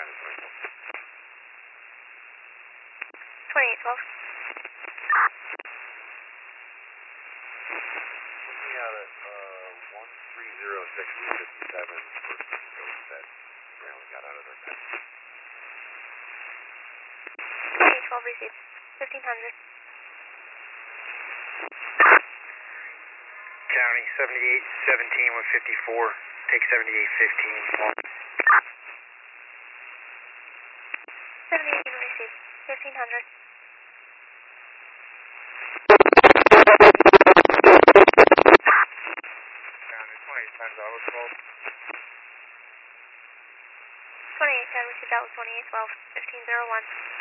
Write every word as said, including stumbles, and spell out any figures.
time is twenty-four. twenty-eight twelve. Looking out at uh, one three zero six fifty-seven for Francisco that apparently got out of their pet. twenty-eight twelve received. fifteen hundred. County, seventy-eight seventeen with fifty-four. Take seventy-eight fifteen. seventy-eight received. fifteen hundred. County, twenty-eight times I was called. twenty-eight ten received out with twenty-eight twelve. fifteen zero one.